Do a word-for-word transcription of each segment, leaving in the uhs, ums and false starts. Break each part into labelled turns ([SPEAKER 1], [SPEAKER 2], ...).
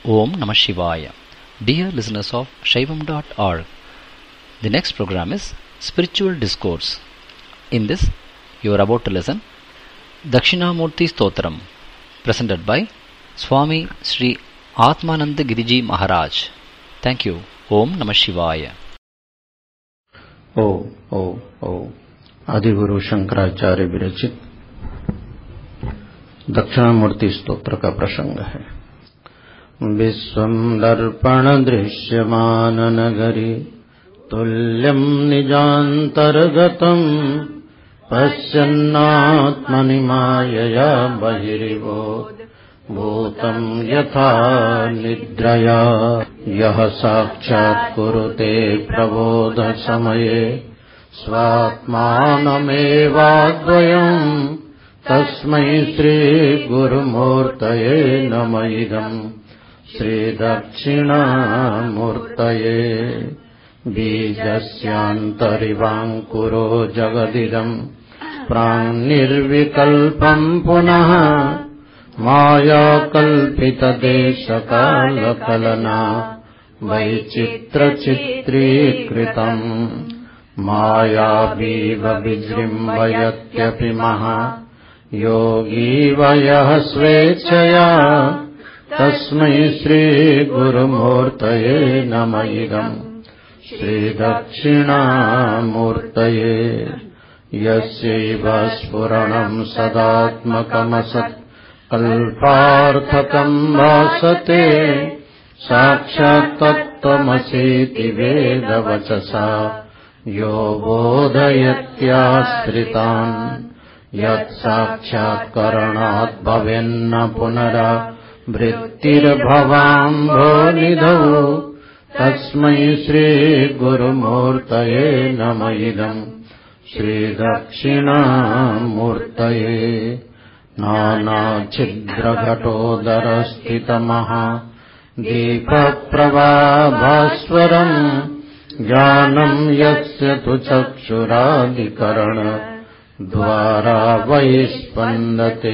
[SPEAKER 1] Om Namah Shivaya. Dear listeners of Shaivam dot org, the next program is Spiritual Discourse. In this, you are about to listen Dakshinamurti Stotram, presented by Swami Sri Atmananda Giriji Maharaj. Thank you. Om Namah Shivaya.
[SPEAKER 2] ओ ओ ओ आदिगुरु शंकराचार्य विरचित दक्षिणामूर्ति स्तोत्र का प्रसंग है। विश्वं दर्पण दृश्यमान नगरी तुल्यं निजान्तर्गतं पश्यन्नात्मनि मायया बहिर्बोध भूतं यथा निद्रया यः साक्षात् कुरुते प्रबोध समये स्वात्मानमेवाद्वयं तस्मै श्री गुरुमूर्तये नमः इदं श्री दक्षिणामूर्तये बीजस्यान्तरिवाङ्कुरो जगदिदं प्राङ्निर्विकल्पं पुनः माया कल्पितदेशकालकलना वैचित्रचित्रीकृतम् मायावीव विजृम्भयत्यपि महा योगी वयः स्वेच्छया तस्मै श्रीगुरुमूर्तये नमः इदं श्रीदक्षिणामूर्तये यस्यैव स्फुरणं सदात्मकमसत् कल्पार्थकं भासते साक्षात् तत्त्वमसीति वेदवचसा यो बोधयत्याश्रितान् यत् साक्षात्करणात् भवेन्न पुनरा वृत्तिर्भवाम्भोनिधौ तस्मै श्रीगुरुमूर्तये नमः इदं श्रीदक्षिणामूर्तये नानाच्छिद्रघटोदरस्थितमहा दीपप्रभाभास्वरम् ज्ञानं यस्य तु चक्षुरादिकरण द्वारा वैस्पन्दते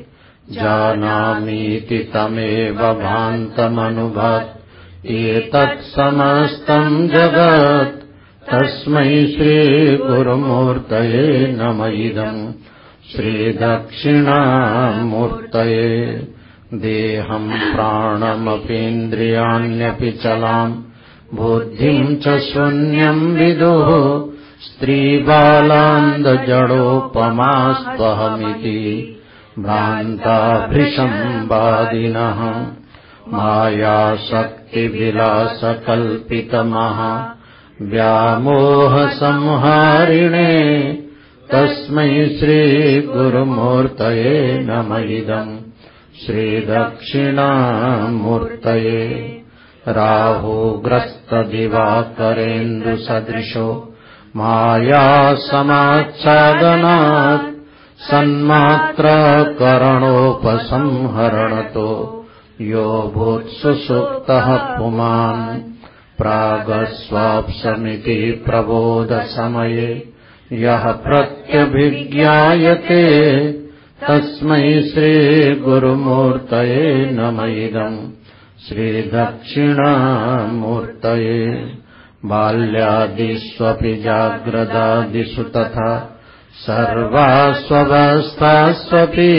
[SPEAKER 2] जानामीति तमेव भान्तमनुभात् एतत् समस्तं जगत् तस्मै श्रीगुरुमूर्तये नमः इदं श्रीदक्षिणामूर्तये देहं प्राणमपीन्द्रियाण्यपि चलां बुद्धिं च शून्यं विदुः स्त्रीबालान्दजडोपमास्त्वहमिति भ्रान्ताभृशंवादिनः मायाशक्तिविलासकल्पितमहा व्यामोहसंहारिणे तस्मै श्रीगुरुमूर्तये नमः इदं श्रीदक्षिणामूर्तये राहुग्रस्तदिवाकरेन्दुसदृशो मायासमाच्छादनात् सन्मात्राकरणोपसंहरणतो यो भूत्सुसुप्तः पुमान् प्रागस्वाप्समिति प्रबोधसमये यः प्रत्यभिज्ञायते तस्मै श्रीगुरुमूर्तये नमः इदं श्रीदक्षिणामूर्तये बाल्यादिष्वपि जाग्रदादिषु तथा सर्वास्वस्थास्वपि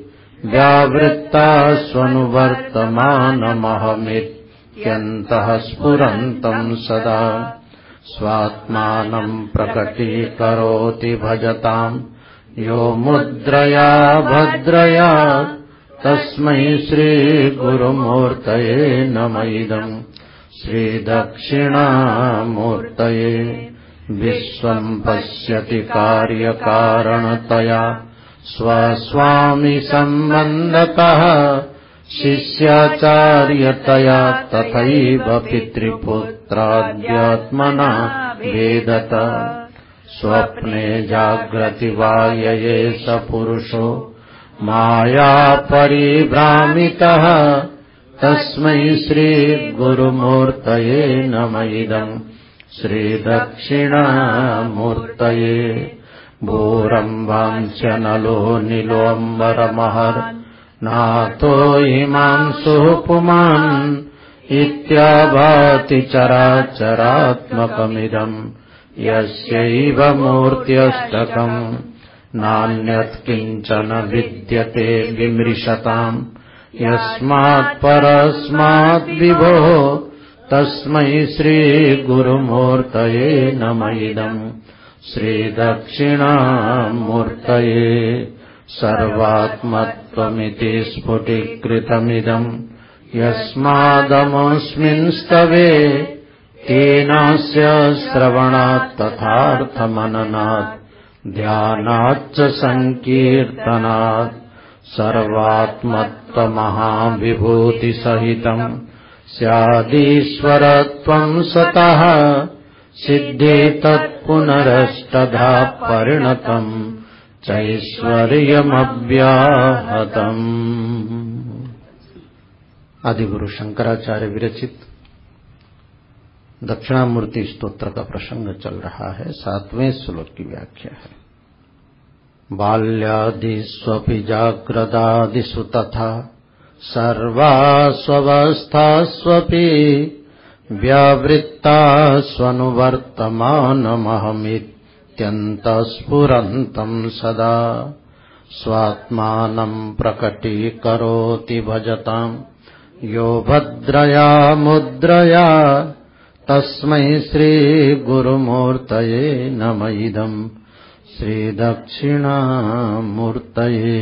[SPEAKER 2] व्यावृत्तास्वनुवर्तमानमहमित्यन्तः स्फुरन्तं सदा स्वात्मानं प्रकटीकरोति भजतां यो मुद्रया भद्रया तस्मै श्रीगुरुमूर्तये नमः इदं श्रीदक्षिणामूर्तये विश्वं पश्यति कार्यकारणतया स्वस्वामि सम्बन्धतः शिष्याचार्यतया तथैव पितृपुत्राद्यात्मना वेदत स्वप्ने जाग्रति वा ययेष पुरुषो माया परिभ्रामितः तस्मै श्रीगुरुमूर्तये नमः इदं श्रीदक्षिणामूर्तये भूरम्भांश्चनलो नीलोऽम्बरमहर् नातो हिमांशुः पुमान् इत्याभाति चराचरात्मकमिदम् यस्यैव मूर्त्यष्टकम् नान्यत् किञ्चन विद्यते विमृशताम् यस्मात् परस्मात् विभोः तस्मै श्रीगुरुमूर्तये नमः इदम् श्रीदक्षिणामूर्तये सर्वात्मत्वमिति स्फुटीकृतमिदम् यस्मादमुस्मिंस्तवे तेनास्य श्रवणात् तथार्थमननात् ध्यानाच्च संकीर्तनात् सर्वात्मत्वमहाविभूतिसहितम् स्यादीश्वरत्वम् सतः सिद्धे तत्पुनरष्टधा परिणतम् चैश्वर्यमव्याहतम्। आदिगुरु शंकराचार्य विरचित दक्षिणामूर्ति स्तोत्र का प्रसंग चल रहा है। सातवें श्लोक की व्याख्या है। बाल्यादिष्वपि जाग्रदादिषु तथा सर्वास्वस्थास्वपि व्यावृत्तास्वनुवर्तमानमहमित्यन्तःस्फुरन्तम् सदा स्वात्मानम् प्रकटीकरोति भजताम् यो भद्रया मुद्रया तस्मै श्रीगुरुमूर्तये नमः इदम् श्रीदक्षिणामूर्तये।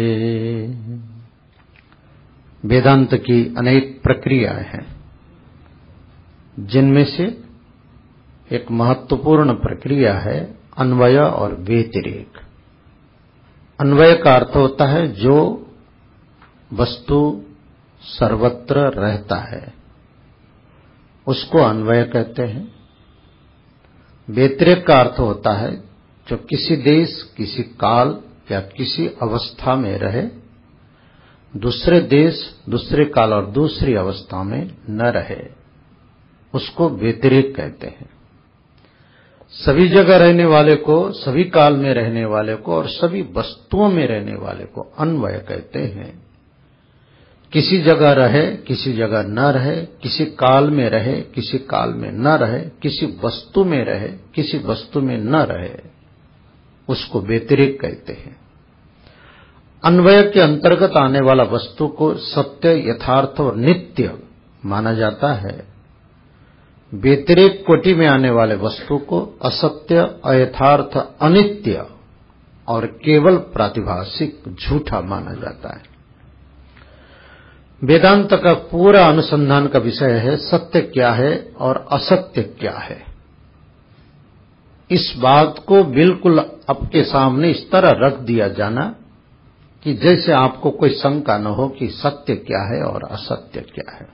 [SPEAKER 2] वेदांत की अनेक प्रक्रियाएं हैं, जिनमें से एक महत्वपूर्ण प्रक्रिया है अन्वय और व्यतिरेक। अन्वय का अर्थ होता है जो वस्तु सर्वत्र रहता है, उसको अन्वय कहते हैं। व्यतिरेक का अर्थ होता है जो किसी देश, किसी काल या किसी अवस्था में रहे, दूसरे देश, दूसरे काल और दूसरी अवस्था में न रहे, उसको व्यतिरेक कहते हैं। सभी जगह रहने वाले को, सभी काल में रहने वाले को और सभी वस्तुओं में रहने वाले को अन्वय कहते हैं। किसी जगह रहे, किसी जगह न रहे, किसी काल में रहे, किसी काल में न रहे, किसी वस्तु में रहे, किसी वस्तु में न रहे, उसको व्यतिरेक कहते हैं। अन्वय के अंतर्गत आने वाला वस्तु को सत्य, यथार्थ और नित्य माना जाता है। व्यतिरेक कोटि में आने वाले वस्तु को असत्य, अयथार्थ, अनित्य और केवल प्रातिभासिक, झूठा माना जाता है। वेदांत का पूरा अनुसंधान का विषय है सत्य क्या है और असत्य क्या है। इस बात को बिल्कुल आपके सामने इस तरह रख दिया जाना कि जैसे आपको कोई शंका न हो कि सत्य क्या है और असत्य क्या है।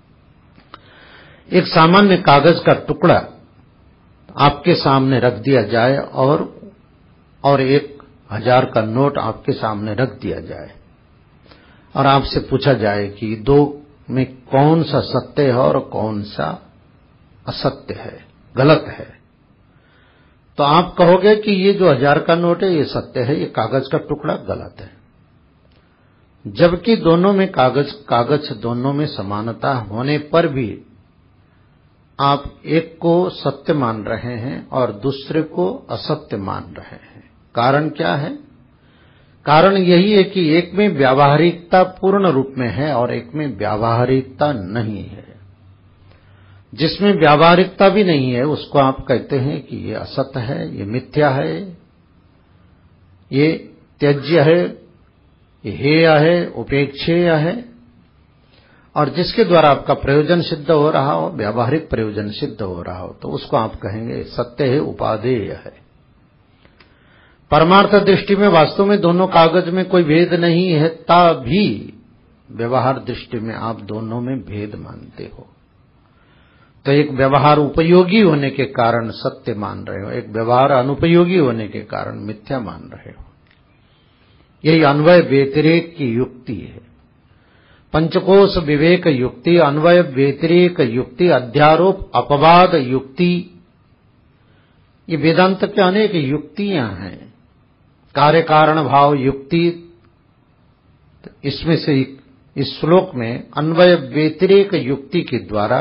[SPEAKER 2] एक सामान्य कागज का टुकड़ा आपके सामने रख दिया जाए और और एक हजार का नोट आपके सामने रख दिया जाए और आपसे पूछा जाए कि दो में कौन सा सत्य है और कौन सा असत्य है, गलत है, तो आप कहोगे कि ये जो हजार का नोट है ये सत्य है, ये कागज का टुकड़ा गलत है। जबकि दोनों में कागज कागज दोनों में समानता होने पर भी आप एक को सत्य मान रहे हैं और दूसरे को असत्य मान रहे हैं। कारण क्या है? कारण यही है कि एक में व्यावहारिकता पूर्ण रूप में है और एक में व्यावहारिकता नहीं है। जिसमें व्यावहारिकता भी नहीं है उसको आप कहते हैं कि ये असत्य है, ये मिथ्या है, ये त्याज्य है, ये हेय है, उपेक्षेय है। और जिसके द्वारा आपका प्रयोजन सिद्ध हो रहा हो, व्यावहारिक प्रयोजन सिद्ध हो रहा हो, तो उसको आप कहेंगे सत्य है, उपादेय है। परमार्थ दृष्टि में वास्तव में दोनों कागज में कोई भेद नहीं है, तभी व्यवहार दृष्टि में आप दोनों में भेद मानते हो। तो एक व्यवहार उपयोगी होने के कारण सत्य मान रहे हो, एक व्यवहार अनुपयोगी होने के कारण मिथ्या मान रहे हो। यही अन्वय व्यतिरेक की युक्ति है। पंचकोश विवेक युक्ति, अन्वय व्यतिरेक युक्ति, अध्यारोप अपवाद युक्ति, ये वेदांत के अनेक युक्तियां हैं। कार्य कारण भाव युक्ति, इसमें से इस श्लोक में अन्वय व्यतिरेक युक्ति के द्वारा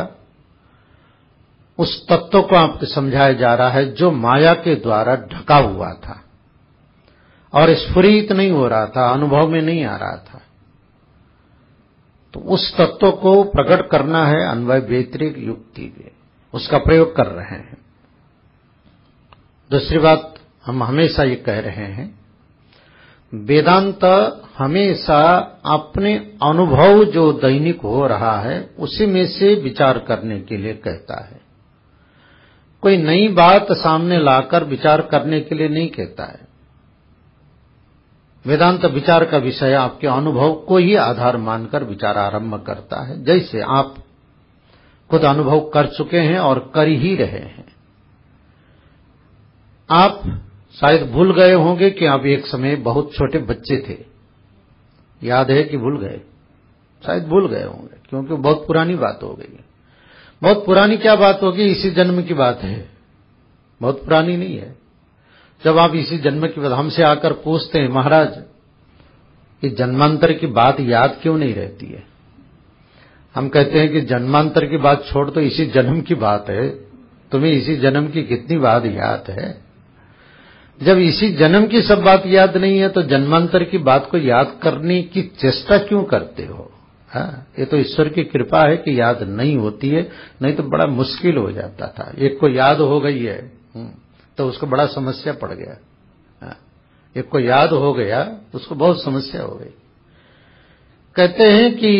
[SPEAKER 2] उस तत्व को आपको समझाया जा रहा है जो माया के द्वारा ढका हुआ था और स्फुरित नहीं हो रहा था, अनुभव में नहीं आ रहा था। तो उस तत्व को प्रकट करना है अन्वय व्यतिरेक युक्ति में, उसका प्रयोग कर रहे हैं। दूसरी बात हम हमेशा ये कह रहे हैं, वेदांत हमेशा अपने अनुभव जो दैनिक हो रहा है उसी में से विचार करने के लिए कहता है। कोई नई बात सामने लाकर विचार करने के लिए नहीं कहता है। वेदांत विचार का विषय आपके अनुभव को ही आधार मानकर विचार आरंभ करता है, जैसे आप खुद अनुभव कर चुके हैं और कर ही रहे हैं। आप शायद भूल गए होंगे कि आप एक समय बहुत छोटे बच्चे थे। याद है कि भूल गए? शायद भूल गए होंगे, क्योंकि बहुत पुरानी बात हो गई है। बहुत पुरानी क्या बात होगी? इसी जन्म की बात है, बहुत पुरानी नहीं है। जब आप इसी जन्म की बात हमसे आकर पूछते हैं, महाराज ये जन्मांतर की बात याद क्यों नहीं रहती है? हम कहते हैं कि जन्मांतर की बात छोड़, तो इसी जन्म की बात है, तुम्हें इसी जन्म की कितनी बात याद है? जब इसी जन्म की सब बात याद नहीं है तो जन्मांतर की बात को याद करने की चेष्टा क्यों करते हो? हाँ, ये तो ईश्वर की कृपा है कि याद नहीं होती है, नहीं तो बड़ा मुश्किल हो जाता था। एक को याद हो गई है तो उसको बड़ा समस्या पड़ गया। हाँ, एक को याद हो गया उसको बहुत समस्या हो गई। कहते हैं कि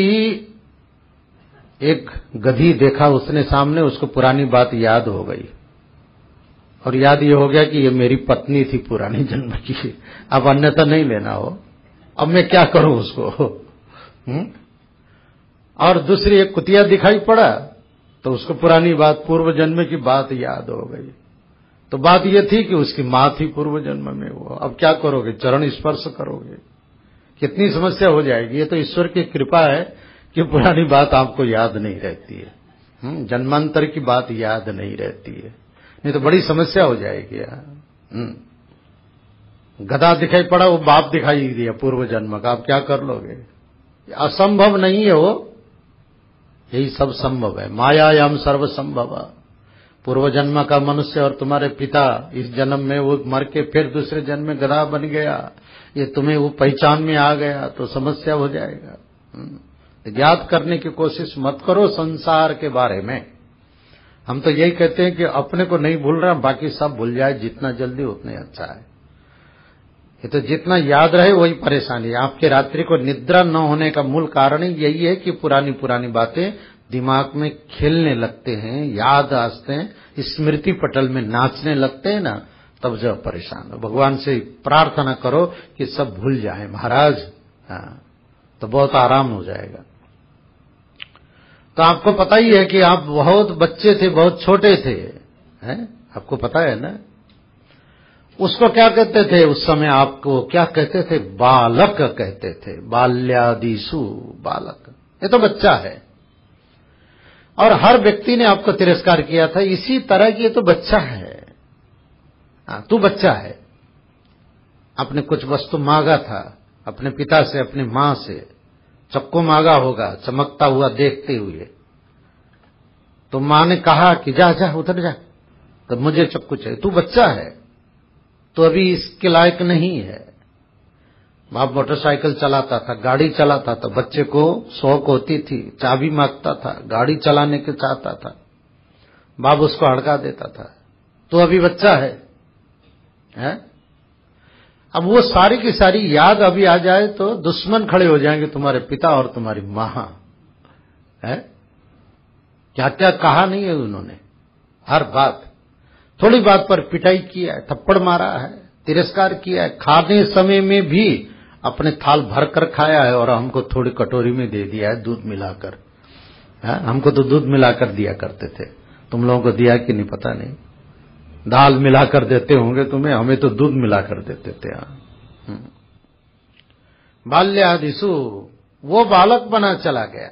[SPEAKER 2] एक गधी देखा उसने सामने, उसको पुरानी बात याद हो गई और याद ये हो गया कि ये मेरी पत्नी थी पुरानी जन्म की, अब अन्यथा नहीं लेना हो, अब मैं क्या करूं उसको। हुँ? और दूसरी एक कुतिया दिखाई पड़ा तो उसको पुरानी बात, पूर्व जन्म की बात याद हो गई। तो बात ये थी कि उसकी मां थी पूर्व जन्म में वो, अब क्या करोगे? चरण स्पर्श करोगे, कितनी समस्या हो जाएगी। ये तो ईश्वर की कृपा है कि पुरानी बात आपको याद नहीं रहती है, जन्मांतर की बात याद नहीं रहती है, नहीं तो बड़ी समस्या हो जाएगी यार। गधा दिखाई पड़ा, वो बाप दिखाई दिया पूर्व जन्म का, आप क्या कर लोगे? असंभव नहीं है वो, यही सब संभव है। मायायाम सर्व संभव। पूर्व जन्म का मनुष्य और तुम्हारे पिता इस जन्म में वो मर के फिर दूसरे जन्म में गधा बन गया, ये तुम्हें वो पहचान में आ गया तो समस्या हो जाएगा। याद करने की कोशिश मत करो संसार के बारे में। हम तो यही कहते हैं कि अपने को नहीं भूल रहा, बाकी सब भूल जाए, जितना जल्दी उतने अच्छा है। ये तो जितना याद रहे वही परेशानी है। आपके रात्रि को निद्रा न होने का मूल कारण ही यही है कि पुरानी पुरानी बातें दिमाग में खेलने लगते हैं, याद आते हैं, स्मृति पटल में नाचने लगते हैं ना, तब जब परेशान हो। भगवान से प्रार्थना करो कि सब भूल जाए महाराज, हाँ, तो बहुत आराम हो जाएगा। तो आपको पता ही है कि आप बहुत बच्चे थे, बहुत छोटे थे, हैं? आपको पता है ना? उसको क्या कहते थे उस समय? आपको क्या कहते थे? बालक कहते थे। बाल्यादिषु बालक, ये तो बच्चा है। और हर व्यक्ति ने आपको तिरस्कार किया था इसी तरह कि ये तो बच्चा है, हाँ, तू बच्चा है। आपने कुछ वस्तु मांगा था अपने पिता से, अपनी मां से, चक्कू मांगा होगा चमकता हुआ देखते हुए, तो मां ने कहा कि जा जा उधर जा, तो मुझे चक्कू चाहिए। तू बच्चा है, तो अभी इसके लायक नहीं है। बाप मोटरसाइकिल चलाता था, गाड़ी चलाता था, बच्चे को शौक होती थी, चाबी मांगता था, गाड़ी चलाने के चाहता था, बाप उसको हड़का देता था। तो अभी बच्चा है, है? अब वो सारी की सारी याद अभी आ जाए तो दुश्मन खड़े हो जाएंगे तुम्हारे पिता और तुम्हारी मां, है? क्या क्या कहा नहीं है उन्होंने, हर बात, थोड़ी बात पर पिटाई किया है, थप्पड़ मारा है, तिरस्कार किया है, खाने समय में भी अपने थाल भर कर खाया है और हमको थोड़ी कटोरी में दे दिया है दूध मिलाकर। हमको तो दूध मिलाकर दिया करते थे, तुम लोगों को दिया कि नहीं पता नहीं, दाल मिलाकर देते होंगे तुम्हें, हमें तो दूध मिलाकर देते थे। बाल्यादिषु, वो बालक बना चला गया।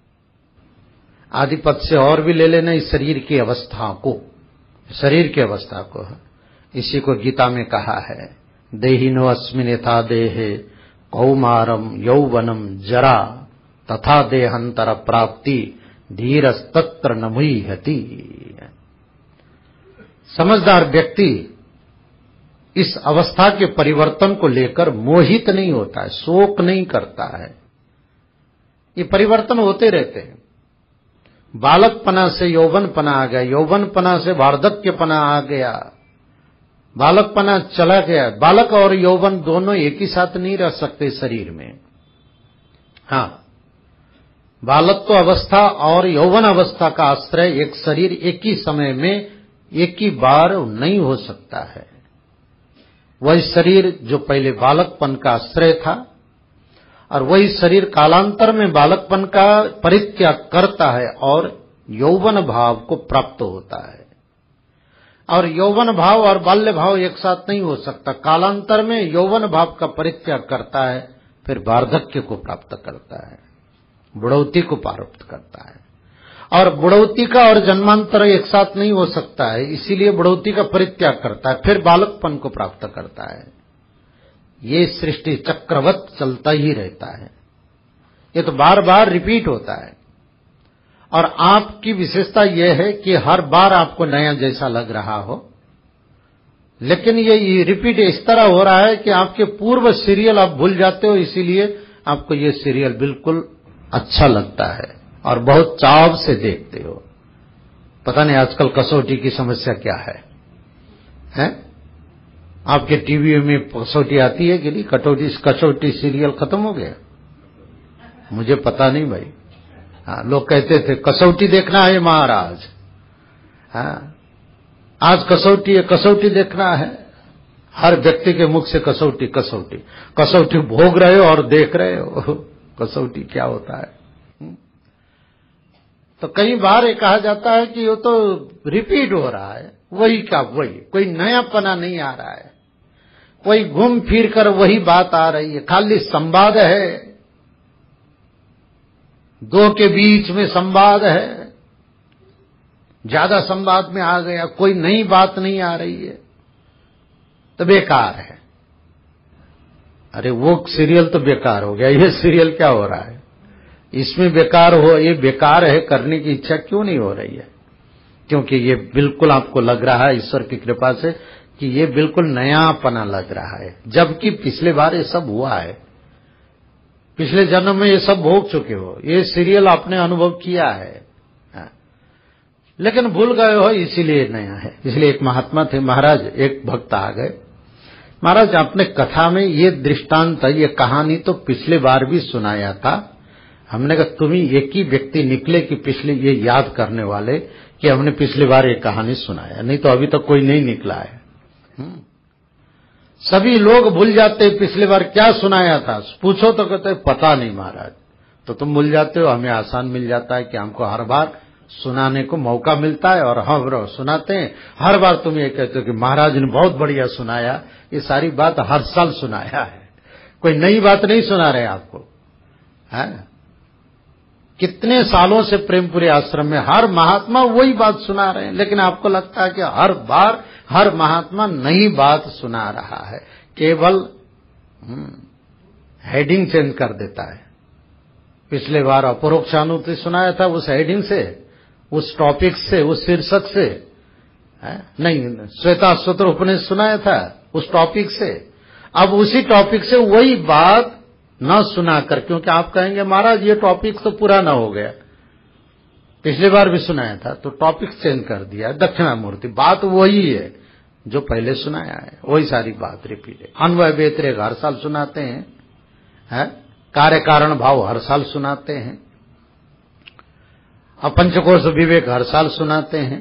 [SPEAKER 2] आदिपद से और भी ले लेना इस शरीर की अवस्था को, शरीर की अवस्था को, इसी को गीता में कहा है, देहिनो अस्मिन् यथा देहे कौमारम यौवनम जरा तथा देहांतर प्राप्ति धीरस्तत्र न मुह्यति। समझदार व्यक्ति इस अवस्था के परिवर्तन को लेकर मोहित नहीं होता है, शोक नहीं करता है। ये परिवर्तन होते रहते हैं। बालकपना से यौवनपना आ गया, यौवनपना से वार्धक्यपना आ गया, बालकपना चला गया। बालक और यौवन दोनों एक ही साथ नहीं रह सकते शरीर में। हाँ, बालत्व अवस्था और यौवन अवस्था का आश्रय एक शरीर एक ही समय में एक ही बार नहीं हो सकता है। वही शरीर जो पहले बालकपन का आश्रय था और वही शरीर कालांतर में बालकपन का परित्याग करता है और यौवन भाव को प्राप्त होता है। और यौवन भाव और बाल्य भाव एक साथ नहीं हो सकता। कालांतर में यौवन भाव का परित्याग करता है, फिर वार्धक्य को प्राप्त करता है, बुढ़ौती को प्राप्त करता है। और बुढ़ौती का और जन्मांतर एक साथ नहीं हो सकता है, इसीलिए बुढ़ौती का परित्याग करता है, फिर बालकपन को प्राप्त करता है। ये सृष्टि चक्रवत चलता ही रहता है। ये तो बार बार रिपीट होता है। और आपकी विशेषता यह है कि हर बार आपको नया जैसा लग रहा हो, लेकिन ये रिपीट इस तरह हो रहा है कि आपके पूर्व सीरियल आप भूल जाते हो, इसीलिए आपको ये सीरियल बिल्कुल अच्छा लगता है और बहुत चाव से देखते हो। पता नहीं आजकल कसौटी की समस्या क्या है, हैं? आपके टीवी में कसौटी आती है कि नहीं? कटौटी कसौटी सीरियल खत्म हो गया? मुझे पता नहीं भाई। हाँ, लोग कहते थे कसौटी देखना है महाराज। हाँ, आज कसौटी है, कसौटी देखना है। हर व्यक्ति के मुख से कसौटी कसौटी कसौटी भोग रहे हो और देख रहे हो कसौटी क्या होता है। तो कई बार ये कहा जाता है कि वो तो रिपीट हो रहा है, वही का वही, कोई नयापना नहीं आ रहा है, कोई घूम फिर कर वही बात आ रही है, खाली संवाद है, दो के बीच में संवाद है, ज्यादा संवाद में आ गया, कोई नई बात नहीं आ रही है, तो बेकार है। अरे वो सीरियल तो बेकार हो गया, ये सीरियल क्या हो रहा है? इसमें बेकार हो, ये बेकार है, करने की इच्छा क्यों नहीं हो रही है? क्योंकि ये बिल्कुल आपको लग रहा है ईश्वर की कृपा से कि ये बिल्कुल नयापना लग रहा है, जबकि पिछले बार ये सब हुआ है। पिछले जन्म में ये सब भोग चुके हो, ये सीरियल आपने अनुभव किया है, लेकिन भूल गए हो, इसीलिए नया है। इसलिए एक महात्मा थे, महाराज, एक भक्त आ गए, महाराज आपने कथा में ये दृष्टांत, ये कहानी तो पिछले बार भी सुनाया था। हमने कहा तुम ही एक ही व्यक्ति निकले कि पिछले ये याद करने वाले कि हमने पिछली बार ये कहानी सुनाया, नहीं तो अभी तक तो कोई नहीं निकला है। सभी लोग भूल जाते पिछली बार क्या सुनाया था, पूछो तो कहते पता नहीं महाराज। तो तुम भूल जाते हो, हमें आसान मिल जाता है कि हमको हर बार सुनाने को मौका मिलता है और हम सुनाते हैं। हर बार तुम ये कहते हो कि महाराज ने बहुत बढ़िया सुनाया, ये सारी बात हर साल सुनाया है, कोई नई बात नहीं सुना रहे आपको, है? कितने सालों से प्रेमपुरी आश्रम में हर महात्मा वही बात सुना रहे हैं, लेकिन आपको लगता है कि हर बार हर महात्मा नई बात सुना रहा है, केवल हेडिंग चेंज कर देता है। पिछले बार अपरोक्षानुभूति सुनाया था, उस हेडिंग से, उस टॉपिक से, उस शीर्षक से, है? नहीं, श्वेताश्वतर उपनिषद सुनाया था उस टॉपिक से। अब उसी टॉपिक से वही बात न सुनाकर, क्योंकि आप कहेंगे महाराज ये टॉपिक तो पुराना हो गया, पिछली बार भी सुनाया था, तो टॉपिक चेंज कर दिया। दक्षिणामूर्ति बात वही है जो पहले सुनाया है, वही सारी बात रिपीट है। अन्वय व्यतिरेक हर साल सुनाते हैं, है? कार्य कारण भाव हर साल सुनाते हैं, और पंचकोश विवेक हर साल सुनाते हैं।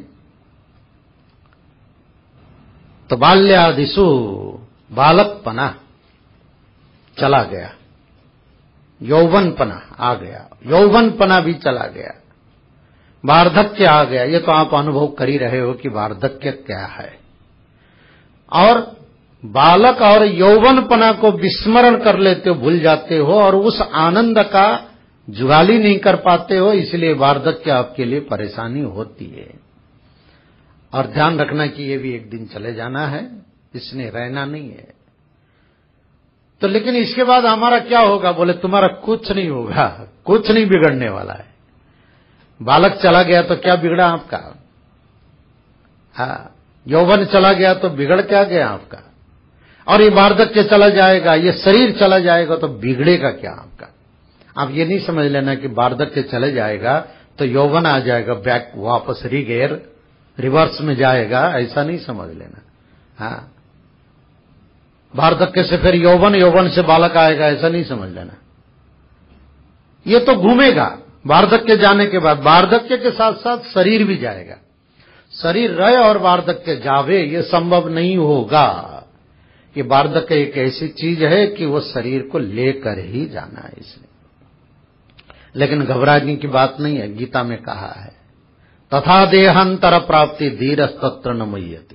[SPEAKER 2] तो बाल्यादिशु बालकपना चला गया, यौवनपना आ गया, यौवनपना भी चला गया, वार्धक्य आ गया। ये तो आप अनुभव कर ही रहे हो कि वार्धक्य क्या है। और बालक और यौवनपना को विस्मरण कर लेते हो, भूल जाते हो, और उस आनंद का जुगाली नहीं कर पाते हो, इसलिए वार्धक्य आपके लिए परेशानी होती है। और ध्यान रखना कि ये भी एक दिन चले जाना है, इसने रहना नहीं है। तो लेकिन इसके बाद हमारा क्या होगा? बोले तुम्हारा कुछ नहीं होगा, कुछ नहीं बिगड़ने वाला है। बालक चला गया तो क्या बिगड़ा आपका? हाँ, यौवन चला गया तो बिगड़ क्या गया आपका? और ये वार्धक्य चला जाएगा, ये शरीर चला जाएगा तो बिगड़ेगा क्या आपका? आप ये नहीं समझ लेना कि वार्धक्य चले जाएगा तो यौवन आ जाएगा, बैक वापस रीगेयर रिवर्स में जाएगा, ऐसा नहीं समझ लेना। हाँ, वार्धक्य से फिर यौवन, यौवन से बालक आएगा, ऐसा नहीं समझ लेना। ये तो घूमेगा वार्धक्य जाने के बाद, वार्धक्य के साथ साथ शरीर भी जाएगा। शरीर रहे और वार्धक्य जावे, ये संभव नहीं होगा। ये वार्धक्य एक ऐसी चीज है कि वो शरीर को लेकर ही जाना है इसलिए। लेकिन घबराने की बात नहीं है, गीता में कहा है तथा देहांतर प्राप्ति धीरस्तत्र न मुह्यति।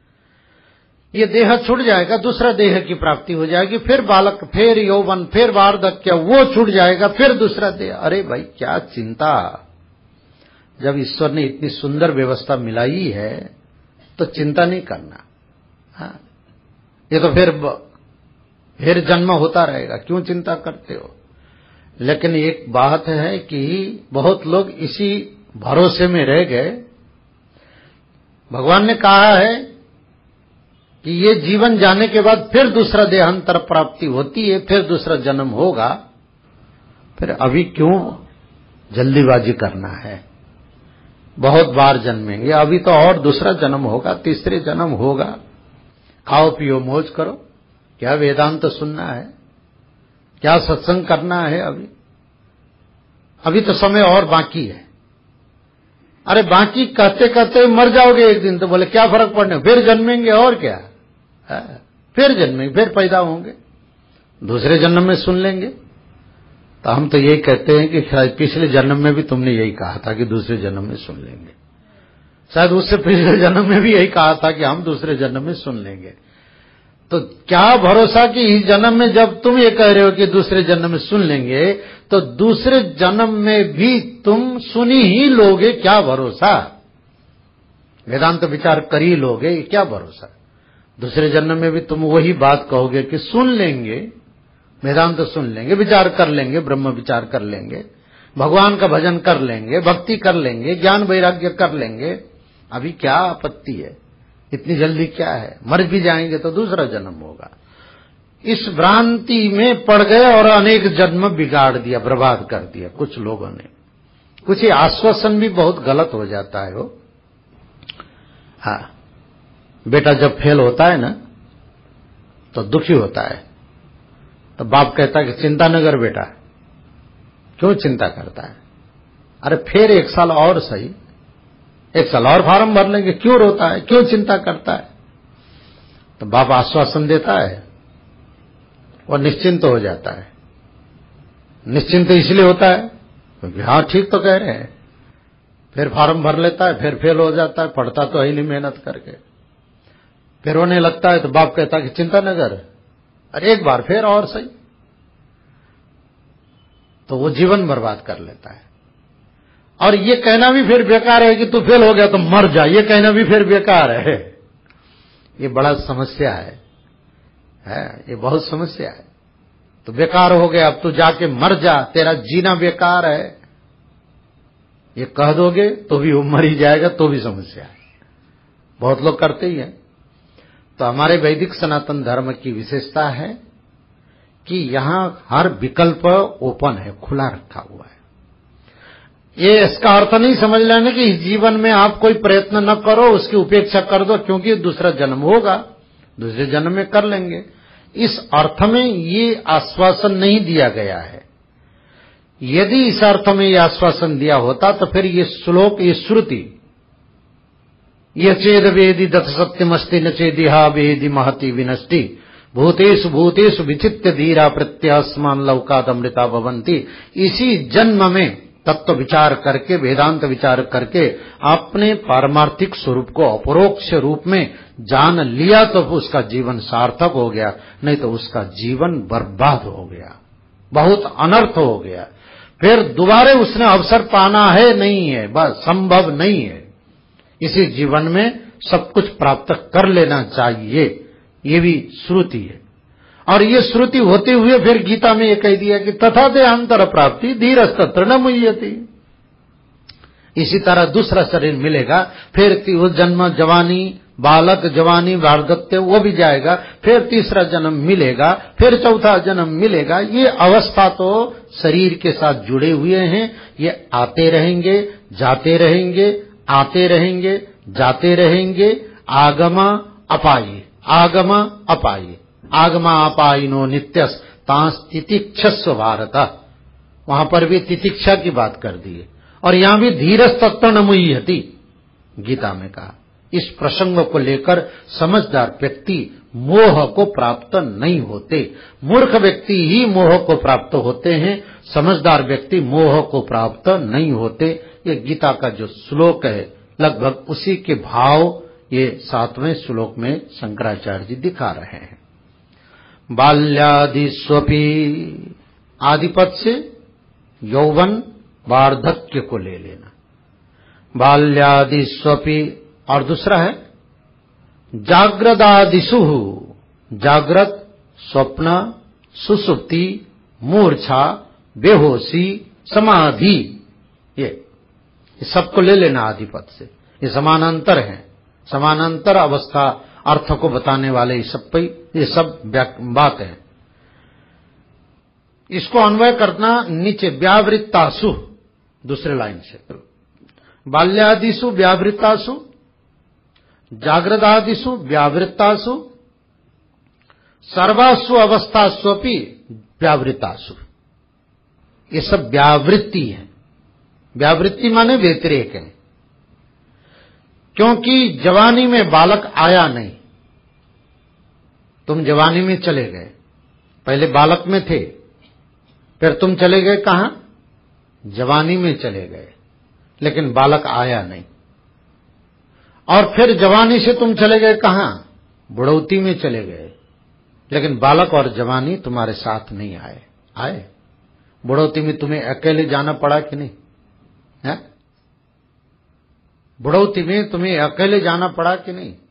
[SPEAKER 2] ये देह छूट जाएगा, दूसरा देह की प्राप्ति हो जाएगी, फिर बालक, फिर यौवन, फिर वार्धक्य, वो छूट जाएगा, फिर दूसरा देह। अरे भाई क्या चिंता! जब ईश्वर ने इतनी सुंदर व्यवस्था मिलाई है तो चिंता नहीं करना। हाँ, ये तो फिर फिर जन्म होता रहेगा, क्यों चिंता करते हो? लेकिन एक बात है कि बहुत लोग इसी भरोसे में रह गए। भगवान ने कहा है कि ये जीवन जाने के बाद फिर दूसरा देहांतर प्राप्ति होती है, फिर दूसरा जन्म होगा, फिर अभी क्यों जल्दीबाजी करना है? बहुत बार जन्मेंगे, अभी तो और दूसरा जन्म होगा, तीसरे जन्म होगा। खाओ पियो मौज करो। क्या वेदांत तो सुनना है? क्या सत्संग करना है? अभी अभी तो समय और बाकी है। अरे बाकी कहते कहते मर जाओगे एक दिन, तो बोले क्या फर्क पड़ने, फिर जन्मेंगे और क्या है? फिर जन्मेंगे, फिर पैदा होंगे, दूसरे जन्म में सुन लेंगे। तो हम तो यही कहते हैं कि शायद पिछले जन्म में भी तुमने यही कहा था कि दूसरे जन्म में सुन लेंगे। शायद उससे पिछले जन्म में भी यही कहा था कि हम दूसरे जन्म में सुन लेंगे। तो क्या भरोसा कि इस जन्म में जब तुम ये कह रहे हो कि दूसरे जन्म में सुन लेंगे, तो दूसरे जन्म में भी तुम सुनी ही लोगे? क्या भरोसा? वेदांत विचार कर ही लोगे, क्या भरोसा? दूसरे जन्म में भी तुम वही बात कहोगे कि सुन लेंगे, वेदांत सुन लेंगे, विचार कर लेंगे, ब्रह्म विचार कर लेंगे, भगवान का भजन कर लेंगे, भक्ति कर लेंगे, ज्ञान वैराग्य कर लेंगे। अभी क्या आपत्ति है? इतनी जल्दी क्या है? मर भी जाएंगे तो दूसरा जन्म होगा। इस भ्रांति में पड़ गए और अनेक जन्म बिगाड़ दिया, बर्बाद कर दिया कुछ लोगों ने। कुछ ये आश्वासन भी बहुत गलत हो जाता है। वो हाँ, बेटा जब फेल होता है ना तो दुखी होता है, तो बाप कहता है कि चिंता न कर बेटा। क्यों चिंता करता है? अरे फिर एक साल और सही, एक साल और फार्म भर लेंगे, क्यों रोता है, क्यों चिंता करता है? तो बाप आश्वासन देता है, वो निश्चिंत हो जाता है। निश्चिंत इसलिए होता है क्योंकि हाँ ठीक तो कह रहे हैं। फिर फार्म भर लेता है, फिर फेल हो जाता है, पढ़ता तो है नहीं मेहनत करके, फिर रोने लगता है। तो बाप कहता है कि चिंता न कर, अरे एक बार फिर और सही। तो वो जीवन बर्बाद कर लेता है। और ये कहना भी फिर बेकार है कि तू फेल हो गया तो मर जा, ये कहना भी फिर बेकार है। ये बड़ा समस्या है, है ये बहुत समस्या है। तो बेकार हो गया, अब तू जाके मर जा, तेरा जीना बेकार है, ये कह दोगे तो भी वो मर ही जाएगा, तो भी समस्या है। बहुत लोग करते ही हैं। तो हमारे वैदिक सनातन धर्म की विशेषता है कि यहां हर विकल्प ओपन है, खुला रखा हुआ है। ये इसका अर्थ नहीं समझ लेना कि इस जीवन में आप कोई प्रयत्न न करो, उसकी उपेक्षा कर दो क्योंकि दूसरा जन्म होगा, दूसरे जन्म में कर लेंगे। इस अर्थ में ये आश्वासन नहीं दिया गया है। यदि इस अर्थ में ये आश्वासन दिया होता तो फिर ये श्लोक, ये श्रुति, ये चेद वेदी दत्त सत्यमस्ति न चेदिहा वेदी महति विनष्टि भूतेषु भूतेषु विचित्य धीरा प्रत्यास्मान लौकात अमृता भवंती, इसी जन्म में तत्व विचार करके, वेदांत विचार करके अपने पारमार्थिक स्वरूप को अपरोक्ष रूप में जान लिया तो उसका जीवन सार्थक हो गया, नहीं तो उसका जीवन बर्बाद हो गया, बहुत अनर्थ हो गया। फिर दोबारा उसने अवसर पाना है नहीं है, बस संभव नहीं है। इसी जीवन में सब कुछ प्राप्त कर लेना चाहिए, ये भी श्रुति है। और ये श्रुति होते हुए फिर गीता में ये कह दिया कि तथा देहांतर प्राप्ति धीरस्तत्र न मुह्यति। इसी तरह दूसरा शरीर मिलेगा, फिर वो जन्म जवानी, बालक जवानी, वार्धक्य वो भी जाएगा, फिर तीसरा जन्म मिलेगा, फिर चौथा जन्म मिलेगा। ये अवस्था तो शरीर के साथ जुड़े हुए हैं, ये आते रहेंगे, जाते रहेंगे, आते रहेंगे, जाते रहेंगे। आगमा अपायी, आगमा अपायी, आगमा अपायिनो नित्यस तांस तितिक्षस्व भारत। वहां पर भी तितिक्षा की बात कर दी है, और यहां भी धीरज तत्व न मुह्यति गीता में कहा। इस प्रसंग को लेकर समझदार व्यक्ति मोह को प्राप्त नहीं होते, मूर्ख व्यक्ति ही मोह को प्राप्त होते हैं, समझदार व्यक्ति मोह को प्राप्त नहीं होते। ये गीता का जो श्लोक है लगभग उसी के भाव ये सातवें श्लोक में शंकराचार्य जी दिखा रहे हैं। बाल्यादिस्वपि, आदिपद से यौवन वार्धक्य को ले लेना। बाल्यादिस्वपि, और दूसरा है जाग्रदादिषु, जागृत, स्वप्न, सुसुप्ति, मूर्छा, बेहोशी, समाधि, ये ये सबको ले लेना आदिपद से। ये समानांतर है, समानांतर अवस्था अर्थ को बताने वाले ये सब पे ये सब बात है। इसको अन्वय करना नीचे, व्यावृत्तासु, दूसरे लाइन से। बाल्यादिषु व्यावृत्तासु, जागृदादिषु व्यावृत्तासु, सर्वासु अवस्थास्वपि व्यावृत्तासु। ये सब व्यावृत्ति है। व्यावृत्ति माने व्यतिरेक है, क्योंकि जवानी में बालक आया नहीं। तुम जवानी में चले गए, पहले बालक में थे, फिर तुम चले गए कहां? जवानी में चले गए, लेकिन बालक आया नहीं। और फिर जवानी से तुम चले गए कहां? बुढ़ौती में चले गए, लेकिन बालक और जवानी तुम्हारे साथ नहीं आए। आए बुढ़ौती में तुम्हें अकेले जाना पड़ा कि नहीं है? बुढ़ौती में तुम्हें अकेले जाना पड़ा कि नहीं?